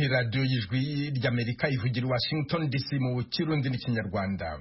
ni radiyo y'ijwi ry'Amerika ivugira Washington DC mu Kirundi n'Ikinyarwanda.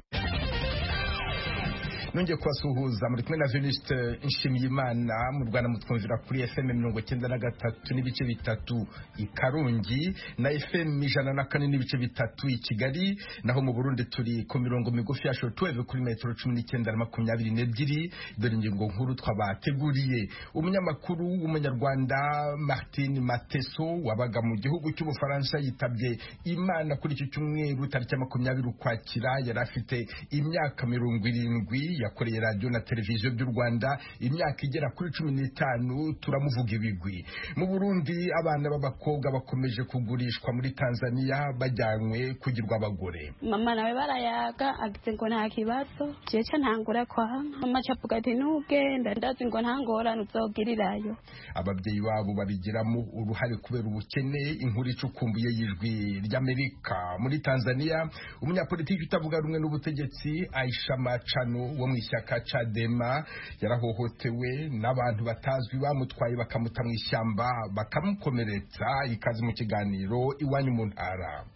Nongeye kubasuhuza muri kumwe na Venuste Nshimiyimana. Mu Rwanda mutwumvira kuri FM 93 n'ibice bitatu i Karongi na FM 104 n'ibice bitatu i Kigali, naho mu Burundi turi ku mirongo migufi ya shortwave kuri metero 19 na 22. Dore ingingo nkuru twabateguriye. Umunyamakuru w'umunyarwanda Martin Mateso wabaga mu gihugu cy'Ubufaransa yitabye Imana kuri iki cyumweru tariki 20 Ukwakira. Yari afite imyaka 70. Yakoreye radio na televiziyo by'u Rwanda imyaka igera kuri 15. Turamuvuga ibigwi. Mu Burundi abana b'abakobwa bakomeje kugurishwa muri Tanzania bajyanwe kugirwa abagore. Mama nawe barayaga agize ngo nta kibazo jeje ntangura kwa mama cavuga ati nugenda ndazi ngo ntangora nuzogirirayo. Ababyeyi babo babigiramo uruhare kubera ubukene. Inkuru icukumbuye y'ijwi ry'Amerika. Muri Tanzania umunyapolitiki utavuga rumwe n'ubutegetsi Aisha Machano wo mu ishyaka Chadema yarahohotewe n'abantu batazwi bamutwaye bakamuta mu ishyamba bakamukomeretsa. Ikaze mu kiganiro Iwanyu mu Ntara.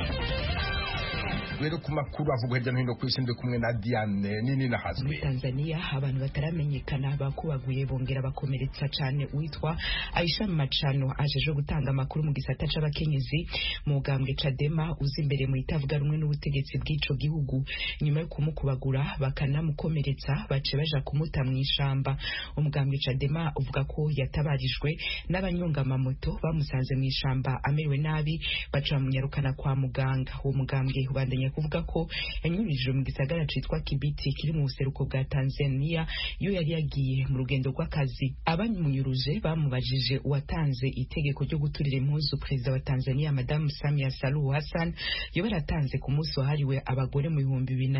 Rero ku makuru avugwa hirya no hino ku isi ndi kumwe na Diane nini na Hazwe. Muri Tanzania abantu bataramenyekana bakubaguye bongera bakomeretsa cyane witwa Aisha Machano ajeje gutanga amakuru mu gisata c'abakenyezi mu gambwe Chadema uzi imbere mu itavuga rumwe n'ubutegetsi bw'ico gihugu. Nyuma yo kumukubagura bakanamukomeretsa bace baja kumuta mu ishamba. Umugambwe Chadema uvuga ko yatabarijwe n'abanyonga amamoto bamusanze mu ishamba amerewe nabi baca munyarukana kwa muganga. Uwo mugambwe ubandanya kuvuga ko yanyurije mu gisagara citwa Kibiti kiri mu buseruko bwa Tanzania yo yari yagiye mu rugendo rw'akazi. Abanyamunyuruje bamubajije uwatanze itegeko ryo guturira impuzu Perezida wa Tanzania Madame Samia Suluhu Hassan yo baratanze ku munsi wahariwe abagore mu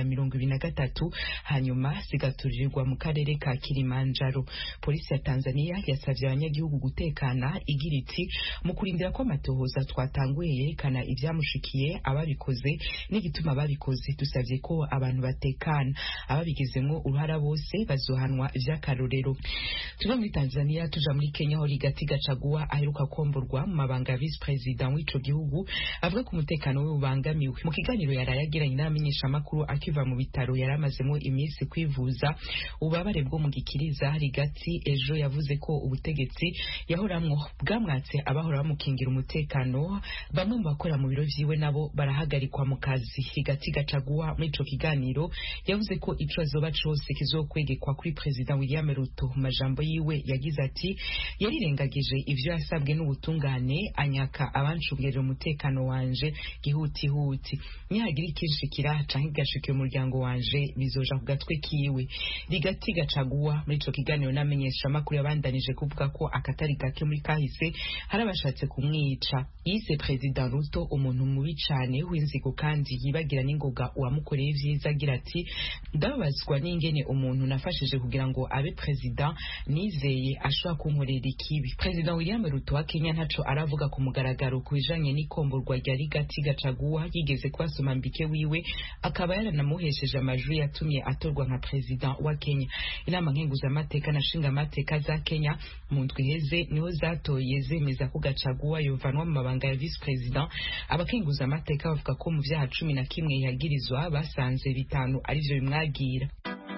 2023 hanyuma sigaturirwa mu karere ka Kilimanjaro. Polisi ya Tanzania yasavye abanyagihugu gutekana igira iti mu kurindira ko amatohoza twatanguye yerekana ivyamushikiye ababikoze n'igituma babikoze. Dusavye ko abantu batekana, ababigezemwo uruhara bose bazohanwa vy'akarorero. Tuva muri Tanzania tuja muri Kenya aho Rigathi Gachagua aheruka komborwa mu mabanga ya vice president w'ico gihugu avuga ko umutekano we ubangamiwe. Mu kiganiro yarayagiranye n'amenyesha amakuru akiva mu bitaro yaramazemo iminsi kwivuza ubabare bwo mu gikiriza. Rigathi ejo yavuze ko ubutegetsi yahoramwo bwamwatse abahora bamukingira umutekano. Bamwe mu bakora mu biro vyiwe nabo barahagarikwa mu kazi. Rigathi Gachagua muri ico kiganiro yavuze ko ico azoba cose kizokwegekwa kuri President William Ruto. Majambo yiwe yagize ati yarirengagije ivyo yasabwe n'ubutungane anyaka abancungerera umutekano wanje gihutihuti. Nihagira ikishikira canke gashike umuryango wanje bizoja ku gatwe kiwe. Rigathi Gachagua muri ico kiganiro n'amenyesha amakuru yabandanije kuvuga ko akatari gake muri kahise harabashatse kumwica. Yise President Ruto umuntu mubi cane w'inzigo kandi yibagira n'ingoga uwamukoreye vyiza. Agira ati ndababazwa n'ingene umuntu nafashije kugira ngo abe president nizeye ashobora kunkorera ikibi. President William Ruto wa Kenya ntaco aravuga ku mugaragaro kubijanye n'ikomborwa rya Rigathi Gachagua. Yigeze kwasoma mbike wiwe akaba yaranamuhesheje amajwi yatumye atorwa nka president wa Kenya. Inama nkenguzamateka na nshingamateka za Kenya mu ndwi heze niho zatoye zemeza ko Gachagua yovanwa mu mabanga ya vice president. Abakenguzamateka bavuga ko mu vyaha 11 yagirizwa basanze 5 arivyo bimwagira.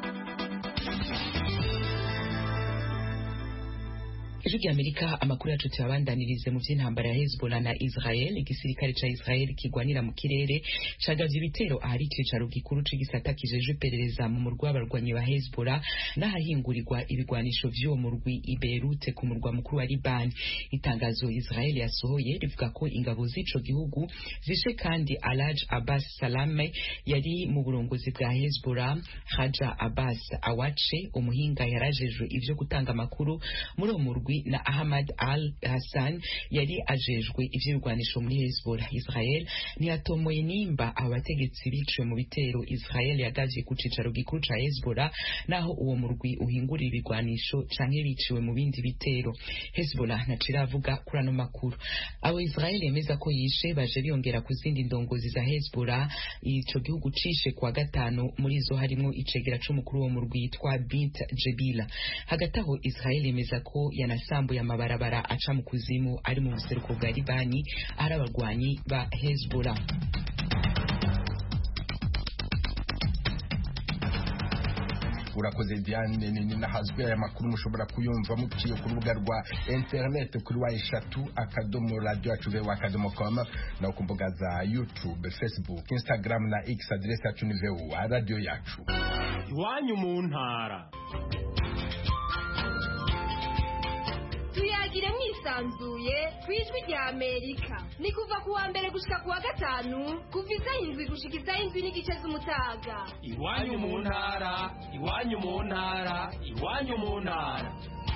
Ijwi ry'Amerika amakuru yacu tuyabandanirize mu vy'intambara ya Hezbollah na Israel. Igisirikare ca Israel kigwanira mu kirere cagavye ibitero ahari icicaro gikuru c'igisata kijeje iperereza mu murwa w'abarwanyi ba Hezbollah n'ahahingurirwa ibigwanisho vy'uwo murwi i Beirut ku murwa mukuru wa Liban. Itangazo Israel yasohoye rivuga ko ingabo z'ico gihugu zishe kandi Alaj Abbas Salame yari mu burongozi bwa Hezbollah. Haja Abbas Awache umuhinga yarajejwe ivyo gutanga amakuru muri uwo murwi na Ahmad al-Hassan yari ajejwe ivy'ibigwanisho muri Hezbollah. Israel ntiyatomoye nimba abategetsi biciwe mu bitero Israel yagavye ku cicaro gikuru ca Hezbollah naho uwo murwi uhingurira ibigwanisho canke biciwe mu bindi bitero. Hezbollah ntaciravuga kuri ano makuru. Abo Israel yemeza ko yishe baje biyongera ku zindi ndongozi za Hezbollah ico gihugu cishe kwa gatanu, muri zo harimo icegera c'umukuru wo murwi yitwa Bint Jebila. Hagati aho Israel yemeza ko yana yasambuye amabarabara aca mu kuzimu ari mu buseruko bwa Libani ari abagwanyi ba Hezbollah. urakoze Diane ni nahazwe aya makuru mushobora kuyumva muciye ku rubuga rwa internet kuri wa@radio.com na ku mbuga za YouTube, Facebook, Instagram na X address yacu ni radio yacu. Iwanyu mu ntara tuyagire mwisanzuye kwijwi rya Amerika ni kuva kuwa mbere gushika kuwa gatanu kuva izayindwi gushika izayindwi n'igice z'umutaga. Iwanyu mu ntara iwanyu mu ntara iwanyu mu ntara.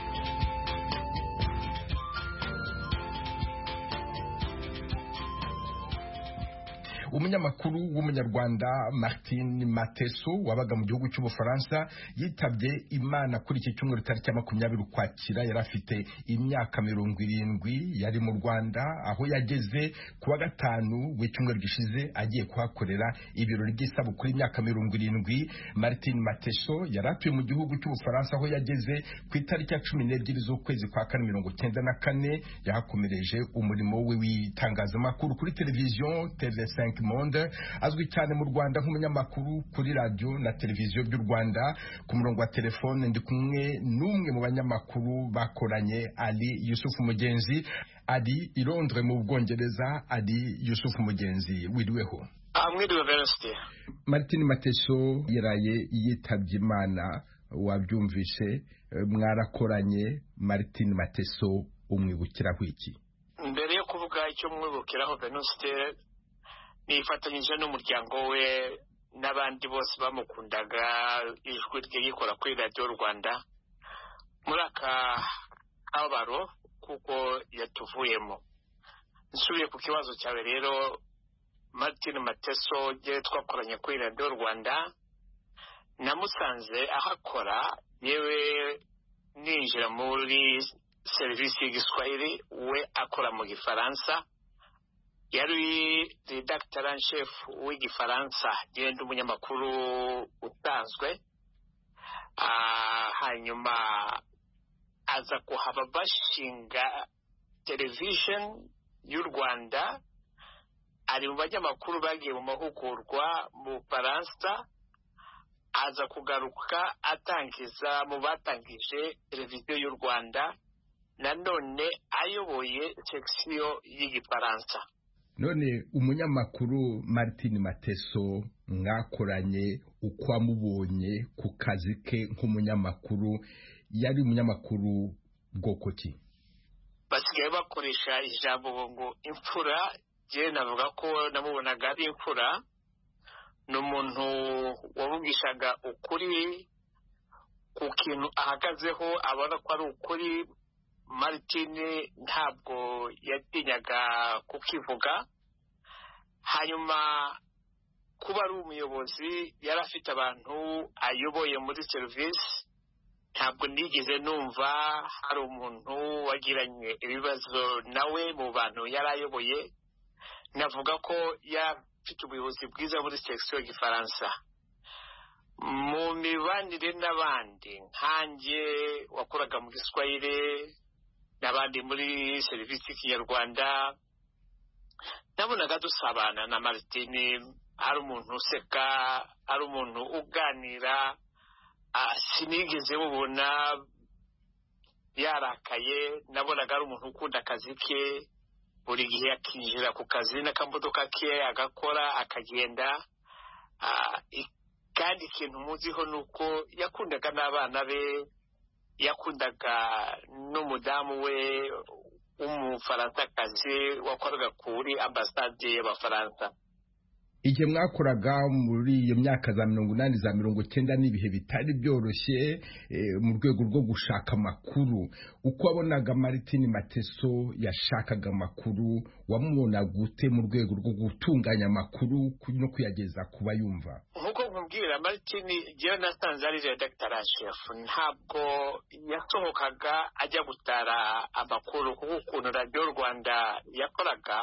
Umunyamakuru w'umunyarwanda Martin Mateso wabaga mu gihugu cy'Ubufaransa yitabye Imana kuri iki cyumweru tariki ya 20 Ukwakira. Yari afite imyaka 70, yari mu Rwanda aho yageze kuwa gatanu w'icyumweru gishize agiye kuhakorera ibirori by'isabukuru y'imyaka 70. Martin Mateso yari atuye mu gihugu cy'Ubufaransa aho yageze ku itariki ya 12 z'ukwezi kwa 1994. Yahakomereje umurimo we w'itangazamakuru kuri televiziyo TV5 Monde, azwi cyane mu Rwanda nk'umunyamakuru kuri radio na televiziyo by'u Rwanda. Ku murongo wa telefone ndi kumwe n'umwe mu banyamakuru bakoranye, Ali Yusufu Mugenzi. Ali i Londres mu Bwongereza. Ali Yusufu Mugenzi, wiriweho? Mwiriwe Venuste. Martin Mateso yaraye yitabye Imana, wabyumvishe, mwarakoranye. Martin Mateso umwibukiraho iki? Mbere yo kuvuga icyo mwibukiraho Venuste, nifatanyije n'umuryango we n'abandi bose bamukundaga, ijwi rye yikora kuri Radio Rwanda muri akabaro kuko yatuvuyemo. Nsubiye ku kibazo cyawe rero, Martin Mateso je twakoranye kuri Radio Rwanda, namusanze ahakora, yewe ninjira muri serivisi y'igiswahili, we akora mu Gifaransa. Yari redacteur en chef w'igifaransa, genda umunyamakuru utanzwe. Hanyuma aza kuhaba bashinga television y'u Rwanda, ari mu banyamakuru bagiye mu mahugurwa mu Faransa, aza kugaruka atangiza mu batangije televiziyo y'u Rwanda, nanone ayoboye section y'igifaransa. None umunyamakuru Martin Mateso mwakoranye, uko amubonye ku kazi ke nk'umunyamakuru, yari umunyamakuru bwoko ki? Basigaye bakoresha ijambo ngo imfura, je navuga ko namubonaga ari imfura. N'umuntu wavugishaga ukuri ku kintu ahagazeho, abona ko ari ukuri. Martin ntabwo yatinyaga kukivuga. Hanyuma kuba ari umuyobozi, yari afite abantu ayoboye muri service. Ntabwo nigeze numva hari umuntu wagiranye ibibazo nawe mu bantu yari ayoboye. Navuga ko yafite ubuyobozi bwiza muri section y'igifaransa. Mu mibanire n'abandi nkanjye wakoraga mu Giswahili n'abandi muri serivisi y'Ikinyarwanda, nabonaga dusabana na Martin. Ari umuntu useka, ari umuntu uganira, sinigeze mubona yarakaye. Nabonaga ari umuntu ukunda akazi ke, buri gihe akinjira ku kazi n'akamodoka ke agakora akagenda. Kandi ikintu muziho nuko yakundaga n'abana be, yakundaga n'umudamu we w'umufaransa-kazi wakoraga kuri ambasade y'Abafaransa. Igihe mwakoraga muri iyo myaka za 80 za 90 n'ibihe bitari byoroshye mu rwego rwo gushaka amakuru, uko wabonaga Martin Mateso yashakaga amakuru, wamubona gute mu rwego rwo gutunganya amakuru no kuyageza kuba yumva? Nkuko nkubwira, Martin jewe nasanze ari redacteur en chef, ntabwo yasohokaga ajya gutara amakuru. Kuko ukuntu Radio Rwanda yakoraga,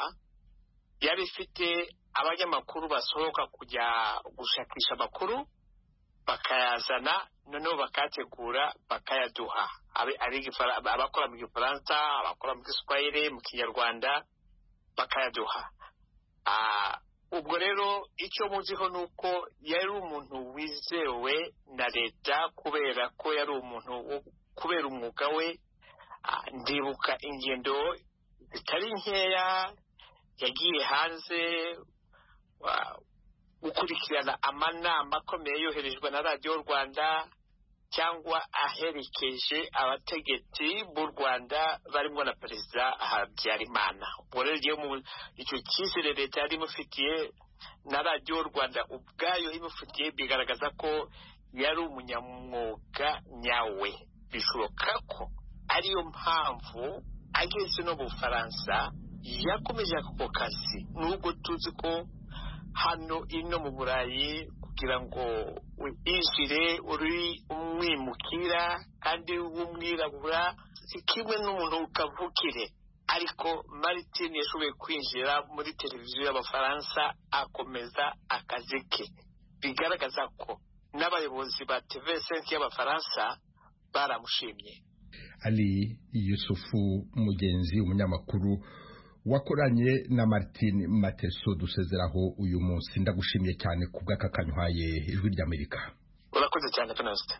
yari ifite abanyamakuru basohoka kujya gushakisha amakuru, bakayazana noneho bakayategura bakayaduha, abakora mu Gifaransa, abakora mu Giswahili, mu Kinyarwanda bakayaduha. Ubwo rero icyo muziho ni uko yari umuntu wizewe na leta kubera ko yari umuntu kubera umwuga we. Ndibuka ingendo zitari nkeya yagiye hanze gukurikirana amanama akomeye yoherejwe na radiyo Rwanda cyangwa aherekeje abategetsi b'u Rwanda barimo na perezida Habyarimana. Ubwo rero icyo cyizere leta yari imufitiye na radiyo Rwanda ubwayo imufitiye bigaragaza ko yari umunyamwuga nyawe. Bishoboka ko ariyo mpamvu ageze no mu Bufaransa yakomeje ako kazi, nubwo tuzi ko hano ino mu Burayi kugira ngo winjire uri umwimukira kandi w'umwirabura si kimwe n'umuntu ukavukire, ariko Martin yashoboye kwinjira muri televiziyo y'Abafaransa akomeza akazi ke. Bigaragaza ko n'abayobozi ba TV5 y'Abafaransa baramushimye. Ali Yusufu Mugenzi, umunyamakuru wakoranye na Martin Mateso, dusezeraho uyu munsi. Ndagushimiye cyane kubw'aka kanywaye Ijwi ry'Amerika. Urakoze cyane Venuste.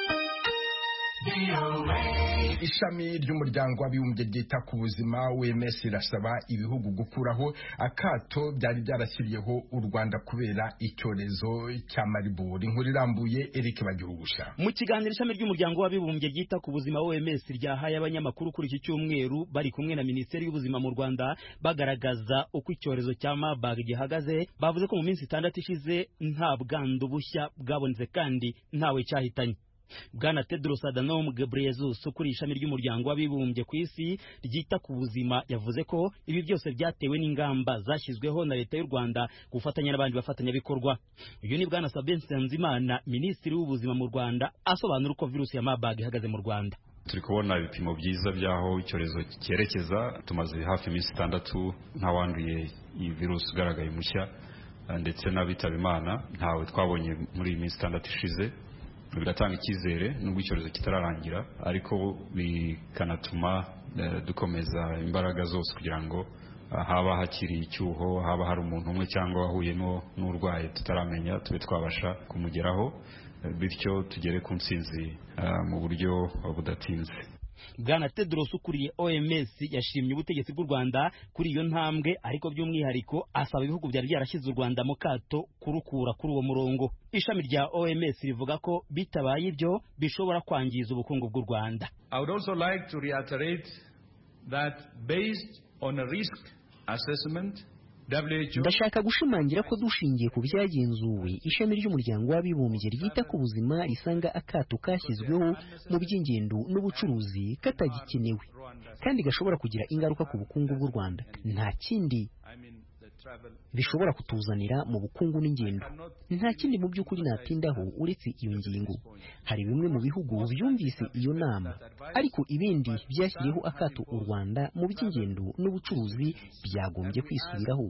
Ishami ry'umuryango w'abibumbye ryita ku buzima OMS irasaba ibihugu gukuraho akato byari byarashyiriyeho u Rwanda kubera icyorezo cya Marburg. Inkuru irambuye Eric Bagirugusha. Mu kiganiro ishami ry'umuryango w'abibumbye ryita ku buzima OMS ryahaye abanyamakuru kuri iki cyumweru bari kumwe na Minisiteri y'Ubuzima mu Rwanda bagaragaza uko icyorezo cya Marburg gihagaze, bavuze ko mu minsi 6 ishize nta bwandu bushya bwabonetse kandi ntawe cyahitanye. Bwana Tedros Adhanom Ghebreyesus ukuriye ishami ry'umuryango w'abibumbye ku isi ryita ku buzima yavuze ko ibi byose byatewe n'ingamba zashyizweho na leta y'u Rwanda gufatanya n'abandi bafatanyabikorwa. Uyu ni Bwana Sabin Nsanzimana, Minisitiri w'Ubuzima mu Rwanda, asobanura uko virusi ya Marburg ihagaze mu Rwanda. Turi kubona ibipimo byiza byaho icyorezo cyerekeza. Tumaze hafi iminsi 6 ntawanduye iyi virusi ugaragaye mushya, ndetse n'abitaba Imana ntawe twabonye muri iyi minsi 6 ishize. Biratanga icyizere nubwo icyorezo kitararangira, ariko bikanatuma dukomeza imbaraga zose kugira ngo haba hakiri icyuho, haba hari umuntu umwe cyangwa wahuye n'urwaye tutaramenya tube twabasha kumugeraho, bityo tugere ku ntsinzi mu buryo budatinze. Bwana Tedros ukuriye OMS yashimye ubutegetsi bw'u Rwanda kuri iyo ntambwe, ariko by'umwihariko asaba ibihugu byari byarashyize u Rwanda mu kato kurukura kuri uwo murongo. Ishami rya OMS rivuga ko bitabaye ibyo bishobora kwangiza ubukungu bw'u Rwanda. I would also like to reiterate that based on a risk assessment, ndashaka gushimangira ko dushingiye ku byagenzuwe ishami ry'umuryango w'abibumbye ryita ku buzima risanga akato kashyizweho mu by'ingendo n'ubucuruzi katagikenewe kandi gashobora kugira ingaruka ku bukungu bw'u Rwanda. Nta kindi bishobora kutuzanira mu bukungu n'ingendo. Nta kindi mu by'ukuri natindaho uretse iyo ngingo. Hari bimwe mu bihugu byumvise iyo nama, ariko ibindi byashyiriyeho akato u Rwanda mu by'ingendo n'ubucuruzi byagombye kwisubiraho.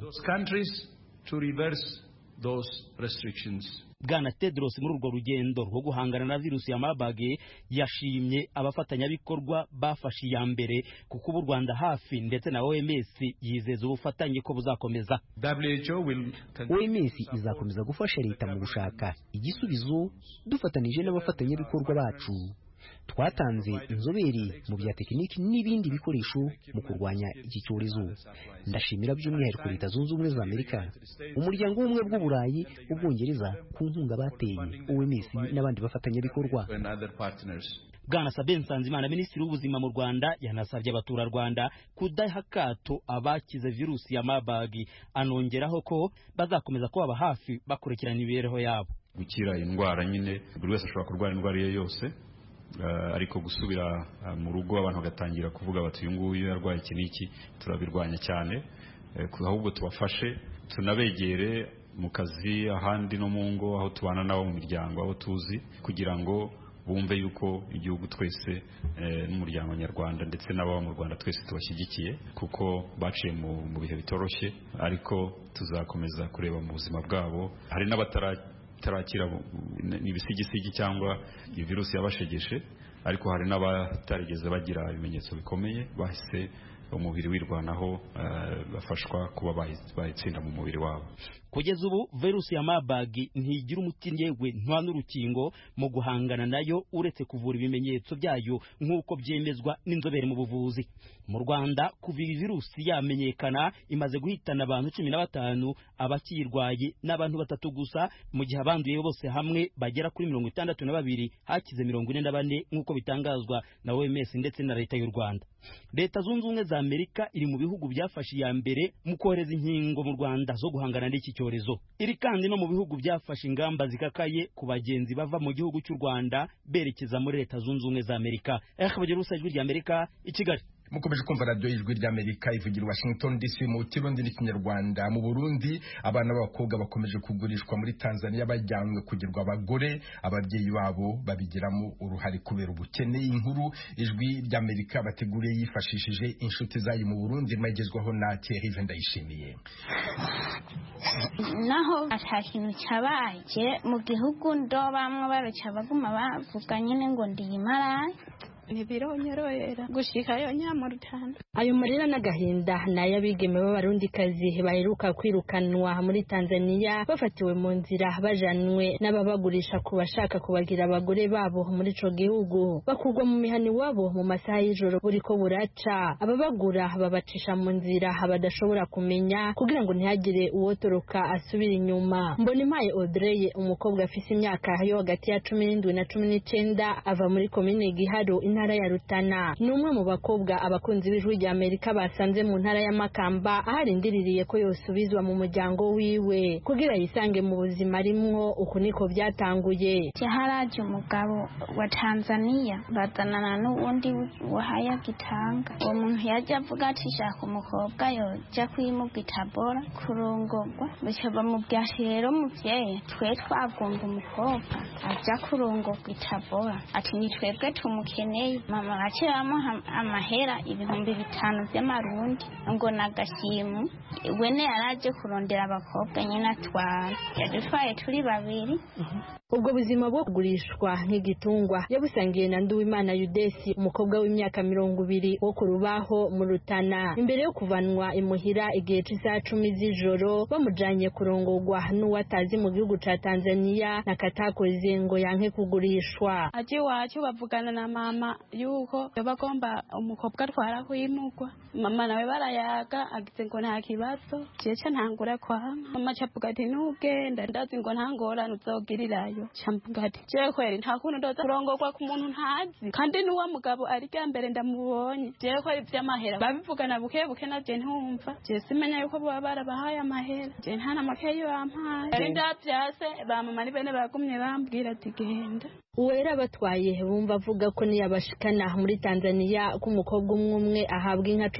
Bwana Tedros muri urwo rugendo rwo guhangana na virusi ya Marburg yashimye abafatanyabikorwa bafashe iya mbere kuko u Rwanda hafi, ndetse na OMS yizeza ubufatanye ko buzakomeza. OMS izakomeza gufasha leta mu gushaka igisubizo dufatanije n'abafatanyabikorwa bacu. Twatanze inzobere mu bya tekiniki n'ibindi bikoresho mu kurwanya iki cyorezo. Ndashimira by'umwihariko Leta Zunze Ubumwe za Amerika, Umuryango w'Ubumwe bw'Uburayi, Ubwongereza ku nkunga bateye OMS n'abandi bafatanyabikorwa. Bwana Sabin Nsanzimana, Minisitiri w'Ubuzima mu Rwanda, yanasabye abaturarwanda kudaha akato abakize virusi ya Marburg, anongeraho ko bazakomeza kubaba hafi bakurikirana imibereho yabo. Gukira indwara nyine buri wese ashobora kurwara indwara ye yose, ariko gusubira mu rugo abantu bagatangira kuvuga bati uyu nguyu yarwaye iki n'iki, turabirwanya cyane. Ahubwo tubafashe, tunabegere mu kazi, ahandi no mu ngo, aho tubana nabo mu miryango, aho tuzi, kugira ngo bumve yuko igihugu twese n'umuryango nyarwanda ndetse n'ababa mu Rwanda twese tubashyigikiye, kuko baciye mu bihe bitoroshye, ariko tuzakomeza kureba mu buzima bwabo. Hari batarakira n'ibisigisigi cyangwa iyi virusi yabashegeshe, ariko hari n'abatarigeze bagira ibimenyetso bikomeye bahise umubiri wirwanaho bafashwa kuba bayitsinda mu mubiri wabo. Kugeza ubu virusi ya Marburg ntigira umuti yewe nta n'urukingo mu guhangana nayo uretse kuvura ibimenyetso byayo nk'uko byemezwa n'inzobere mu buvuzi. Mu Rwanda kuva iyi virusi yamenyekana imaze guhitana abantu 15, abakirwaye n'abantu 3 gusa, mu gihe abanduye bose hamwe bagera kuri 62, hakize 44 nk'uko bitangazwa na OMS ndetse na leta y'u Rwanda. Leta Zunze Ubumwe za Amerika iri mu bihugu byafashe iya mbere mu kohereza inkingo mu Rwanda zo guhangana n'iki cyorezo. Iri kandi no mu bihugu byafashe ingamba zikakaye ku bagenzi bava mu gihugu cy'u Rwanda berekeza muri Leta Zunze Ubumwe za Amerika. Bagira ijwi rya Amerika i Kigali. Mukomeje kumva radio y'ijwi ry'Amerika ivugira Washington DC mu Kirundi n'Ikinyarwanda. Mu Burundi abana b'abakobwa bakomeje kugurishwa muri Tanzania bajyanwe kugirwa abagore, ababyeyi babo babigiramo uruhare kubera ubukene. Inkuru ijwi ry'Amerika bateguriye yifashishije inshuti zayo mu Burundi magezwaho na Thierry Vendayishimiye. Naho atakintu cyabaye mu gihugu ndo bamwe baruca baguma bavuga nyine ngo ndiyimara ntibironyorohera gushikayo nyamurutana. Ayo marira n'agahinda n'ayabigeme b'abarundikazi baheruka kwirukanwa muri Tanzania bafatiwe mu nzira bajanwe n'ababagurisha ku bashaka kubagira abagore babo muri ico gihugu, bakugwa mu mihani wabo mu masaha y'ijoro buriko buraca. Ababagura babacisha mu nzira badashobora kumenya kugira ngo ntihagire uwotoroka asubira inyuma. Mbonimpaye Audrey, umukobwa afise imyaka yo hagati ya 17 na 19, ava muri komine Giharo ntara ya Rutana. Numwe mu bakobwa abakunzi b'ijwi rya Amerika basanze mu ntara ya Makamba aharindiriye ko yosubizwa mu muryango wiwe kugira yisange mu buzima rimwo. Uko niko byatanguye. Haraje umugabo wa Tanzania bazanana n'uwundi wahaya Gitanga. Uwo muntu yaje avuga ati shaka umukobwa yoja kwimuga Tabora kurongorwa, bica bamubwira rero muvyeyi twe twagomba umukobwa aja kurongorwa Tabora, ati ni twebwe tumukeneye. Mama akiramo amahera 5,000 by'amarundi ngo nagashimu. Wene yaraje kurondera abakobwa nyina twara yadutwaye turi babiri. Ubwo buzima bwo kugurishwa nk'igitungwa yabusangiye na Nduwimana Yudesi, umukobwa w'imyaka 20 wo ku Rubaho mu Rutana. Imbere yo kuvanwa imuhira igihe cy'isaha 10 z'ijoro bamujanye kurongorwa n'uwatazi mu gihugu ca Tanzania nakatakoze ngo yanke kugurishwa. Aje wacu bavugana na mama yuko bagomba umukobwa twara kwimugwa. Mama nawe barayaga agize ngo nta kibazo. Jeje ntangura kwa mama cavuga ati nugenda ndazi ngo ntangora nuzogirirayo. Chamvuga ati je kweri nta kuntu ndoza kurongorwa ku muntu ntazi kandi n'uwa mugabo ari bwa mbere ndamubonye. Je kweri vy'amahera babivugana buke buke na je ntumva. Je simenya yuko baba barabahaye amahera. Je nta na makeyo bampaye. Ari ndavyase ba mama ni bene bagumye bambwira ati genda. Uwera batwaye bumva avuga ko niyabashikana muri Tanzania ko umukobwa umwe ahabwa inka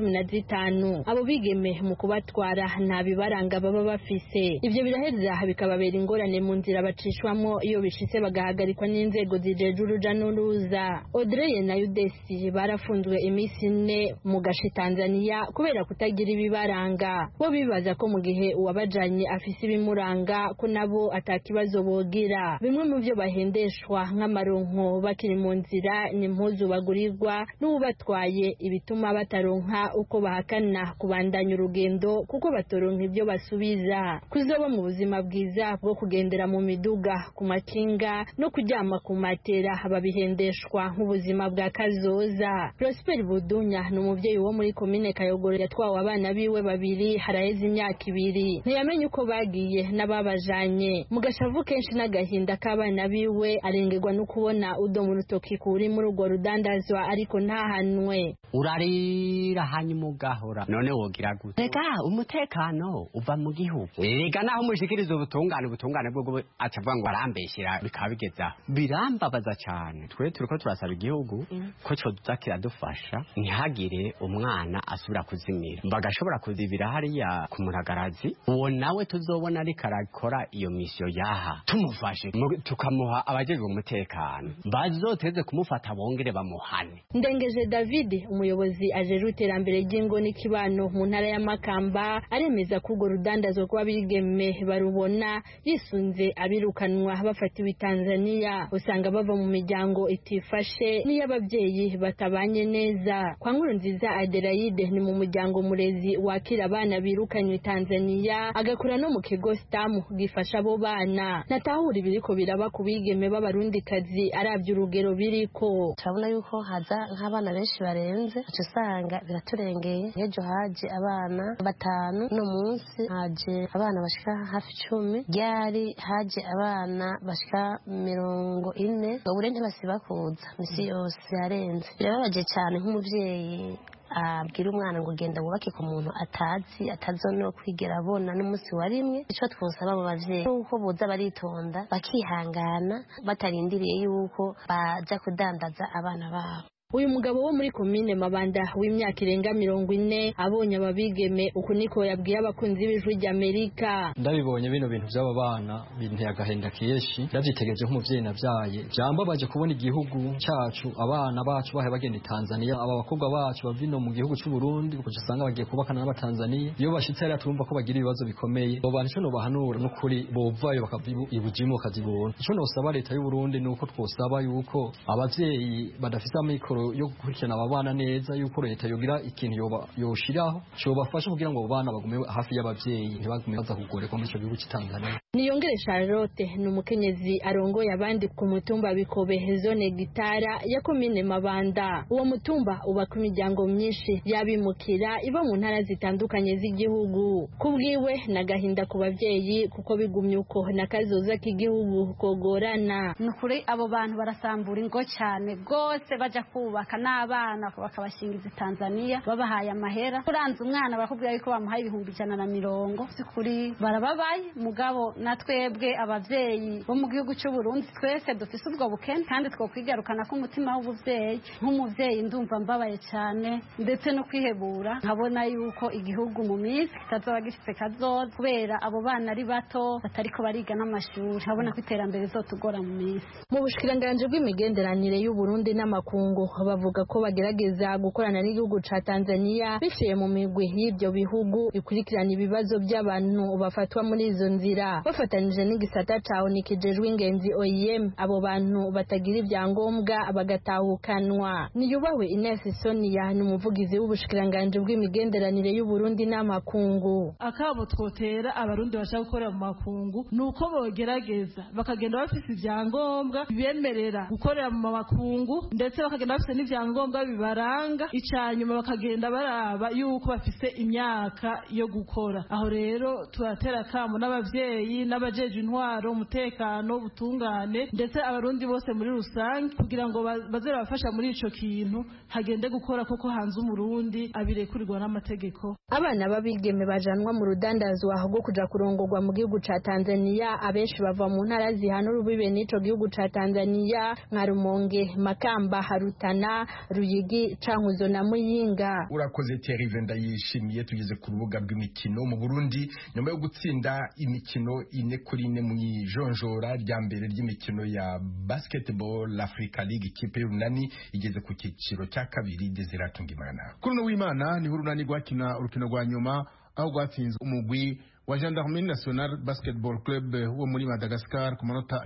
15. Abo bigeme mu kubatwara nta bibaranga baba bafise. Ivyo biraheza bikababera ingorane mu nzira bacishwamo iyo bishitse bagahagarikwa n'inzego zijeje uruja n'uruza. Audrey na Yudesi barafunzwe imisi 4 mu gashi Tanzania kubera kutagira ibibaranga. Bo bibaza ko mu gihe uwabajanye afise ibimuranga ko nabo atakibazo bogira. Bimwe mu byo bahendeshwa amaronko bakiri mu nzira n'impuzu bagurirwa n'ubatwaye ibituma bataronka uko bahakana kubandanya urugendo kuko batoronka ibyo basubiza. Kuzoba mu buzima bwiza bwo kugendera mu miduga, ku makinga no kuryama ku matera babihendeshwa nk'ubuzima bwa kazoza. Prosper Budunya n'umuvyeyi wo muri komine Kayogoro yatwawe abana biwe 2 haraheze imyaka 2. Ntiyamenye uko bagiye n'ababajanye. Mugashavu kenshi n'agahinda k'abana biwe arengerwa no kubona udo mu rutoki kuri muri urwo rudandazwa ariko ntahanwe. Urarira hanyuma ugahora none wogira gute? Reka umutekano uva mu gihugu. Rega naho mushikiriza ubutungane bwo acavuga ngo arambeshira bikabigeza. Birambabaza cyane. Twe turiko turasaba igihugu ko cyo duzakira dufasha ntihagire umwana asubira kuzimira. Bagashobora kuzibira hariya ku muragarazi. Uwo nawe tuzobona ari karakora iyo mission yaha. Tumufashe tukamuha abajejwe umutekano umutekano bazoteze kumufata bongere bamuhane. Ndengeje David umuyobozi ajejwe iterambere ry'ingo n'ikibano mu ntara ya Makamba aremeza ko urwo rudandazo rw'abigeme barubona yisunze abirukanwa bafatiwe Tanzania usanga bava mu miryango itifashe niyo ababyeyi batabanye neza. Kwa Nkurunziza Adelaide ni mu muryango murezi wakira abana birukanywe Tanzania agakura no mu kigo Stamu gifasha abo bana. Natahura ibiriko biraba ku bigeme b'abarundikazi aravye urugero biriko. Turabona yuko haza nk'abana benshi barenze usanga biraturengeye. Ejo haje abana 5 no munsi haje abana bashika hafi 10 ryari haje abana bashika 40 babure ntibasiba kuza misi yose yarenze. Birababaje cyane nk'umuvyeyi abwira umwana ngo genda wubake ku muntu atazono kwigera abona n'umunsi wa rimwe. Ico twosaba abo bavyeyi uko boza baritonda bakihangana batarindiriye yuko baja kudandaza abana babo. Uyu mugabo wo muri komine Mabanda w'imyaka irenga 40 abonye ababigeme uku niko yabwiye abakunzi b'ijwi ry'Amerika. Ndabibonye bino bintu by'aba bana binteye agahenda keshi ndavyitegereje nk'umuvyeyi navyaye jambo baje kubona igihugu cyacu abana bacu bahe bagenda Tanzania aba bakobwa bacu bavino mu gihugu cy'u Burundi kuko usanga bagiye kubakana n'abatanzania iyo bashitse ari atumva ko bagira ibibazo bikomeye bo bantu no bahanura no kuri bovayo bakavibu ibujimo kazibona. Ico no saba leta y'u Burundi nuko twosaba yuko abavyeyi badafite amikoro yo gukurikirana abana neza yuko leta yogira ikintu yoshiraho cyo bafasha kugira ngo abana bagume hafi y'abavyeyi ntibagume baza kugoreka muri cyo gihugu cy'Tanzania. Niyongere Charlotte ni umukenyezi arongoye abandi ku mutumba Bikobe zone Gitara ya komine Mabanda. Uwo mutumba uba ku miryango myinshi yabimukira iba mu ntara zitandukanye z'igihugu. Kubwiwe nagahinda ku bavyeyi kuko bigumye uko nakazoza k'igihugu kogorana. Nukuri abo bantu barasambura ingo cyane gose baja kubaka n'abana bakabashingiza Tanzania babahaye amahera kuranza umwana bakubwira yuko bamuhaye 150 sikuri barababaye mugabo natwebwe abavyeyi bo mu gihugu cy'u Burundi twese dufise ubwo bukene kandi twokwigarukana ko umutima w'ubuvyeyi nk'umuvyeyi ndumva mbabaye cyane ndetse no kwihebura nkabona yuko igihugu mu minsi kitazoba gifite kazoza kubera abo bana ari bato batariko bariga n'amashuri nkabona ko iterambere zotugora mu minsi. Mu bushikiranganje bw'imigenderanire y'u Burundi n'amakungu bavuga ko bagerageza gukorana n'igihugu ca Tanzania biciye mu migwi y'ibyo bihugu ikurikirana ibibazo by'abantu bafatwa muri izo nzira bafatanije n'igisata cawo nikijejwe ingenzi OIM abo bantu batagira ibyangombwa bagatahukanwa. Niyubahwe Ines Sonia ni umuvugizi w'ubushikiranganje bw'imigenderanire y'u Burundi n'amakungu. Akabo twotera abarundi bashaka gukorera mu makungu nuko bogerageza bakagenda bafise ibyangombwa bibemerera gukorera mu makungu ndetse bakagenda bafise n'ivyangombwa bibaranga icanyuma bakagenda baraba yuko bafise imyaka yo gukora. Aho rero turatera kamo n'abavyeyi n'abajeje intwaro umutekano ubutungane ndetse abarundi bose muri rusange kugira ngo bazera bafasha muri ico kintu hagende gukora koko hanze umurundi abirekurirwa n'amategeko. Abana babigeme bajanwa mu rudandazwa rwo kuja kurongorwa mu gihugu ca Tanzania abenshi bava mu ntara zihana urubibe n'ico gihugu ca Tanzania nka Rumonge, Makamba, Harutana, Ruyigi, Cankuzo na Muyinga. Urakoze Thierry Venda yishimiye tugeze ku rubuga rw'imikino mu Burundi nyuma yo gutsinda imikino 4-4 mu ijonjora rya mbere ry'imikino ya Basketball Africa League ikipe y'Urunani igeze ku kiciro cya kabiri Desiratungimana. Kuri no w'Imana ni Urunani gwakina urukino rwa nyuma aho gwatsinze umugwi wa Gendarmerie Nationale Basketball Club wo muri Madagascar ku manota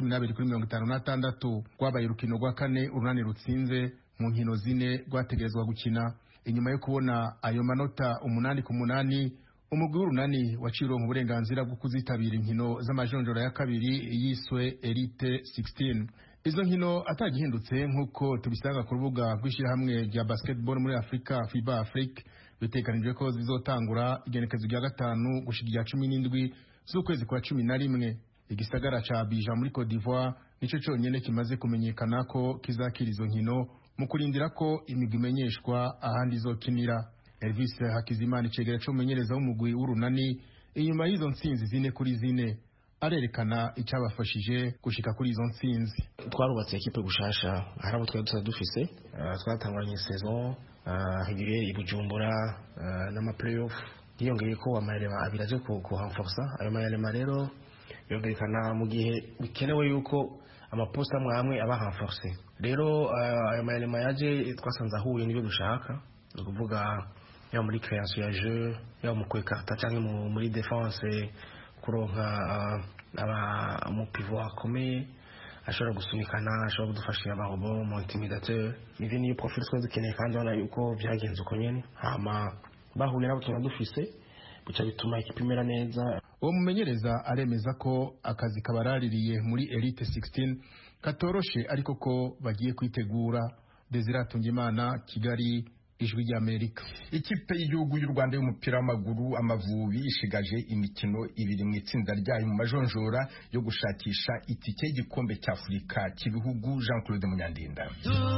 112-56 kwabaye urukino rwa kane Urunani rutsinze mu nkino zine rwategerezwa gukina. Inyuma yo kubona ayo manota 8-8 umugwi w'Urunani wacironka uburenganzira bwo kuzitabira inkino z'amajonjora ya kabiri yiswe Elite 16. Izo nkino atagihindutse nkuko tubisanga ku rubuga rw'ishirahamwe rya basketball muri Afrika FIBA Afrique bitekanijwe ko zizotangura igenekezo rya 5 gushika 17 z'ukwezi kwa 11. Igisagara ca Abidjan muri Côte d'Ivoire nico cyonyene kimaze kumenyekana ko kizakira izo nkino mu kurindira ko imigwi imenyeshwa ahandi izokinira. Elvis Hakizimana icegera cyo menyereza w'umugwi w'Urunani inyuma y'izo ntsinzi 4-4 arerekana icyabafashije gushika kuri izo ntsinzi. Twarubatse ekipe gushasha harabo twari dufise twatanguranye saison higire ibujumbura n'ama playoff yongeye ko amarema abiraje ku hanforsa ayo marema rero yongerekana mu gihe bikenewe yuko amaposta amwe aba renforcé rero ayo maelema yaje twasanze ahuye n'ibyo dushaka ni ukuvuga yaba muri création ya jeu yaba mu kwekarta cyangwa muri défense kuronka mu pivot akomeye ashobora gusunikana ashobora kudufashira abarobo mu intimidateur ivyo niyo profil twe dukeneye kandi ubona yuko byagenze uko nyene hama bahuye nabo tunadufise bica bituma ikipe imera neza. Uwo mumenyereza aremeza ko akazi kabaraririye muri Elite 16 katoroshe ariko ko bagiye kwitegura. Desire Tungimana, Kigali, Ijwi ry'Amerika. Ikipe y'igihugu y'u Rwanda y'umupira w'amaguru Amavubi ishigaje imikino 2 mu itsinda ryayo mu majonjora yo gushakisha itike y'igikombe cya Afurika cy'ibihugu. Jean Claude Munyandinda.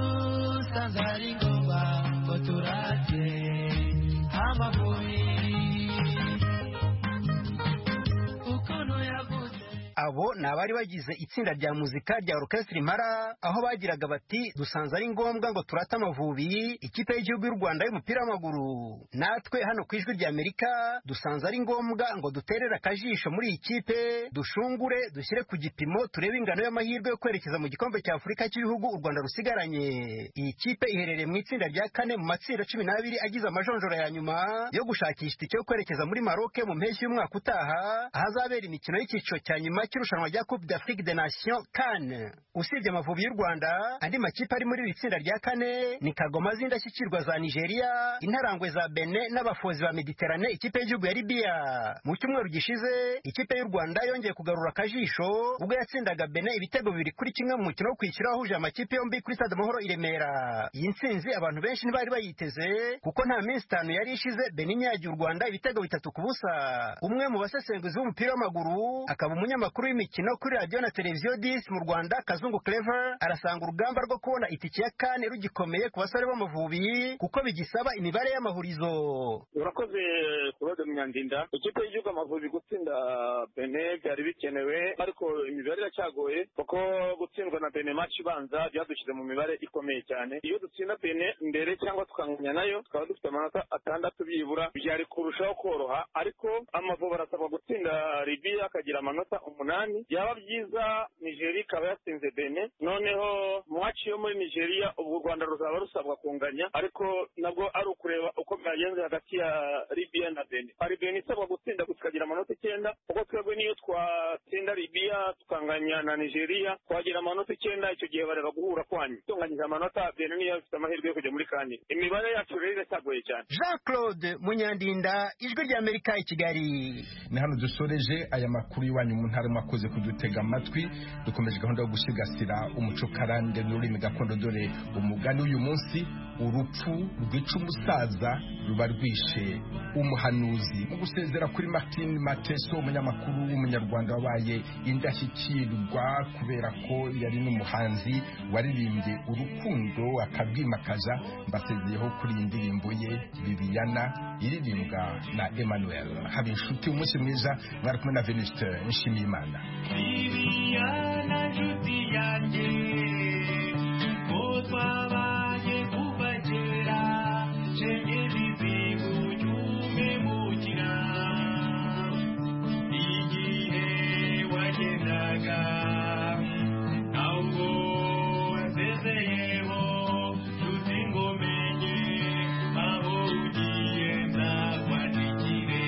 Abo ni abari bagize itsinda rya muzika rya Orchestre Impala aho bagiraga bati dusanze ari ngombwa ngo turate Amavubi ikipe y'igihugu y'u Rwanda y'umupira w'amaguru. Natwe hano ku Ijwi ry'Amerika dusanze ari ngombwa ngo duterere akajisho muri iyi kipe dushungure dushyire ku gipimo turebe ingano y'amahirwe yo kwerekeza mu gikombe cya Afurika cy'ibihugu u Rwanda rusigaranye. Iyi kipe iherereye mu itsinda rya 4 mu matsinda 12 agize amajonjora ya nyuma yo gushakisha itike yo kwerekeza muri Maroc mu mpeshyi y'umwaka utaha ahazabera imikino y'icyiciro cya nyuma cy'irushanwa rya Coupe d'Afrique des Nations CAN. Usibye Amavubi y'u Rwanda andi makipe ari muri iri tsinda rya 4 ni Kagoma z'indashyikirwa za Nigeria, Intarangwe za Benin n'abafozi ba Mediterane ikipe y'igihugu ya Libya. Mu cyumweru gishize ikipe y'u Rwanda yongeye kugarura akajisho ubwo yatsindaga Benin ibitego 2-1 mu mukino wo kwishyura wahuje amakipe yombi kuri Stade Amahoro i Remera. Iyi ntsinzi abantu benshi ntibari bayiteze kuko nta minsi 5 yari ishize Benin yagiye u Rwanda ibitego 3-0. Umwe mu basesenguzi b'umupira w'amaguru akaba umunyamakuru w'imikino kuri radio na televiziyo 10 mu Rwanda Kazungu Clever arasanga urugamba rwo kubona itike ya CAN rugikomeye ku basore b'Amavubi kuko bigisaba imibare y'amahurizo. Urakoze Claude Munyandinda. Ikipe y'igihugu Amavubi gutsinda Benin byari bikenewe ariko imibare iracyagoye kuko gutsindwa na Benin match ibanza byadushyize mu mibare ikomeye cyane. Iyo dutsinda Benin mbere cyangwa tukanganya nayo tukaba dufite amanota 6 byibura byari kurushaho koroha ariko Amavubi arasabwa gutsinda Libya akagira amanota 8 yaba byiza Nigeria ikaba yatsinze Benin noneho match yo muri Nigeria ubu Rwanda ruzaba rusabwa kunganya ariko nabwo ari ukureba uko byagenze hagati ya Libya na Benin. Ari Benin isabwa gutsinda tukagira amanota 9 kuko twebwe niyo twatsinda Libya tukanganya na Nigeria twagira amanota 9 icyo gihe bareba guhura kwanyu tunganyije amanota Benin niyo ifite amahirwe yo kujya muri CAN. Imibare yacu rero itagoye cyane. Jean Claude Munyandinda, Ijwi ry'Amerika i Kigali. Ni hano dusoreje aya makuru y'iwanyu mu ntara mwakoze kudutega amatwi. Dukomeje gahunda yo gusigasira umuco karande n'ururimi gakondo dore umugani uyu munsi urupfu rwica umusaza ruba rwishe umuhanuzi. Mu gusezera kuri Martin Mateso umunyamakuru w'umunyarwanda wabaye indashyikirwa kubera ko yari n'umuhanzi waririmbye urukundo akabwimakaza, mbasezeyeho kuri iyi ndirimbo ye Bibiana iririmbwa na Emmanuel Habinshuti. Umunsi mwiza, mwari kumwe na Venuste Nshimiyimana. Bibiana nshuti yanjye ko twabaye kuva kera cenge bizibu cyumemukira igihe wagendaga ntabwo wasezeyeho nshuti ngo menye aho ugiye nzakwandikire.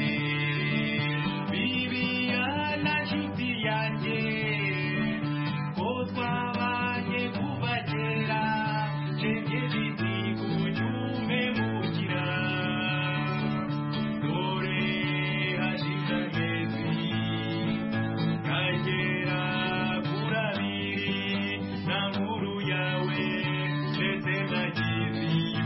Bibiana nshuti yanjye ko twabaye kuva kera cenge bizibu cyumemukira dore hashize amezi kagera kuri 2 nta nkuru yawe ndetse nagizi